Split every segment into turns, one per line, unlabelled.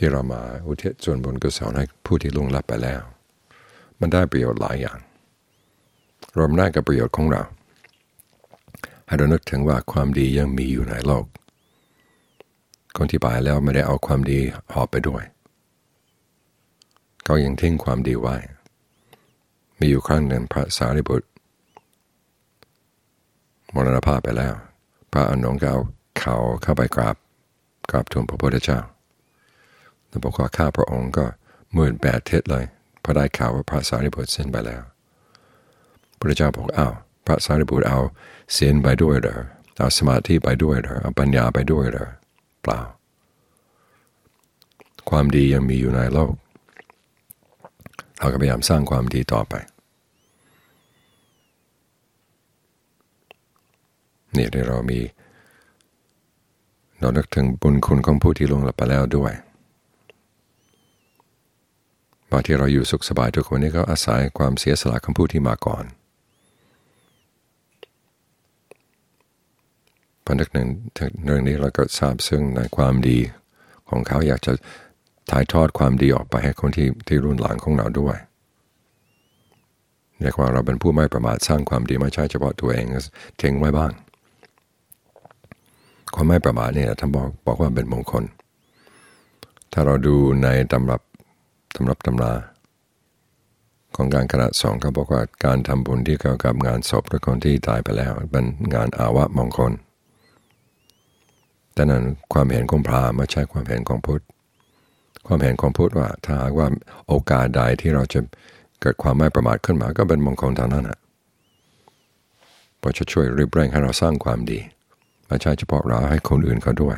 ที่เรามาอุทิศส่วนบุญกุศลให้ผู้ที่ล่วงลับไปแล้วมันได้ประโยชน์หลายอย่างรวมได้กับประโยชน์ของเราให้เรานึกถึงว่าความดียังมีอยู่ในโลกคนที่ไปแล้วไม่ได้เอาความดีหอบไปด้วยเขายังทิ้งความดีไว้มีอยู่ครั้งหนึ่งพระสารีบุตรมรณภาพไปแล้วพระอานนท์ก็เอาเขาเข้าไปกราบทูลพระพุทธเจ้าแล้วบอกว่าข้าพระองค์ก็18,000 ทิศเลยพอได้ข่าวว่าพระสารีบุตรสิ้นไปแล้วพระพุทธเจ้าบอกอ้าวพระสารีบุตรเอาศีลไปด้วยเหรอเอาสมาธิไปด้วยเหรอเอาปัญญาไปด้วยเหรอเปล่าความดียังมีอยู่ในโลกเราก็พยายามสร้างความดีต่อไปนี่เรามีเรานึกถึงบุญคุณของผู้ที่ล่วงลับไปแล้วด้วยบางที่เราอยู่สุขสบายทุกคนนี้ก็อาศัยความเสียสละของผู้ที่มาก่อนพอนึกหนึ่งเรื่องนี้เราก็ทราบซึ่งในความดีของเขาอยากจะถ่ายทอดความดีออกไปให้คนที่รุ่นหลังของเราด้วยเรียกว่าเราเป็นผู้ไม่ประมาทสร้างความดีไม่ใช่เฉพาะตัวเองทิ้งไว้บ้างความไม่ประมาทเนี่ยท่านบอกว่าเป็นมงคลถ้าเราดูในตำรับตำราของการคณะสงฆ์เขาบอกว่าการทำบุญที่เกี่ยวกับงานศพหรือคนที่ตายไปแล้วเป็นงานอาวะมงคลแต่นั้นความเห็นของพราหมณ์ไม่ใช่ความเห็นของพุทธความเห็นของพุทธว่าถ้าหากว่าโอกาสใดที่เราจะเกิดความไม่ประมาทขึ้นมาก็เป็นมงคลทางนั้นเพราะจะช่วยรีบเร่งให้เราสร้างความดีไม่ใช่เฉพาะเราให้คนอื่นเขาด้วย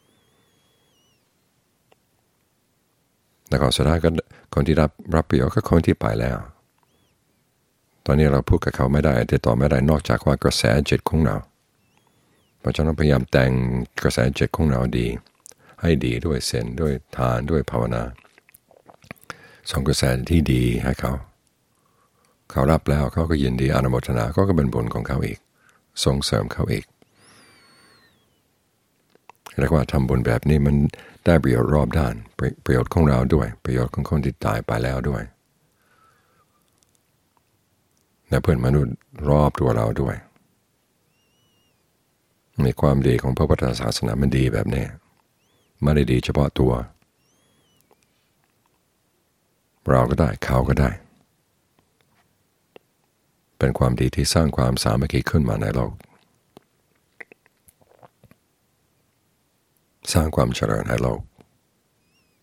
แต่ก่อนสุดท้ายก็คนที่รับประโยชน์ก็คนที่ไปแล้วตอนนี้เราพูดกับเขาไม่ได้ติดต่อไม่ได้นอกจากว่ากระแสจิตของเราเพราะฉะนั้นพยายามแต่งกระแสจิตของเราดีให้ดีด้วยศีลด้วยทานด้วยภาวนาส่งกระแสที่ดีให้เขารับแล้วเขาก็ยินดีอนุโมทนาก็เป็นบุญของเขาอีกส่งเสริมเขาอีกเรียกว่าทำบุญแบบนี้มันได้ประโยชน์รอบด้านประโยชน์ของเราด้วยประโยชน์ของคนที่ตายไปแล้วด้วยและเพื่อนมนุษย์รอบตัวเราด้วยมีความดีของพระพุทธศาสนามันดีแบบนี้ไม่ได้ดีเฉพาะตัวเราก็ได้เขาก็ได้เป็นความดีที่สร้างความสามัคคีขึ้นมาในโลกสร้างความเจริญให้โลก